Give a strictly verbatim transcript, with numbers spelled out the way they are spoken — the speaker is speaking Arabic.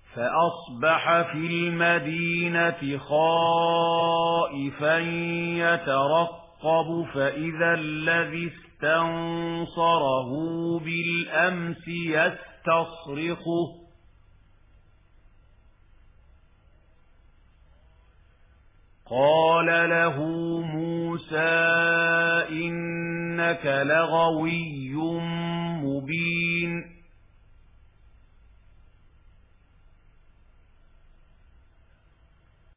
فأصبح في المدينة خائفا يترقب فإذا الذي استنصره بالأمس يستصرخه قال له موسى إنك لغوي مبين